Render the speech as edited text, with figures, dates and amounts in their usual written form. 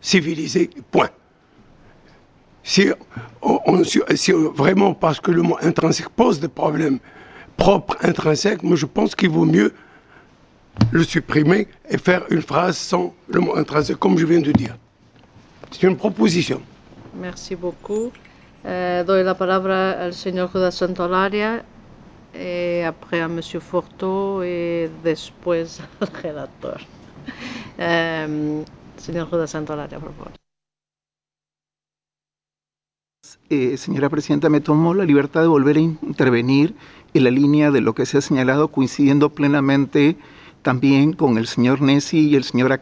civilisé, point. Si vraiment, parce que le mot intrinsèque pose des problèmes propres, intrinsèques, moi je pense qu'il vaut mieux le supprimer et faire une phrase sans le mot intrinsèque, comme je viens de dire. C'est une proposition. Merci beaucoup. Doy la palabra al señor Judas Santolaria, après a Monsieur Forteau et después al relator. Señor Judas Santolaria, por favor. Señora Presidenta, me tomo la libertad de volver a intervenir en la línea de lo que se ha señalado, coincidiendo plenamente también con el señor Nesi y el señor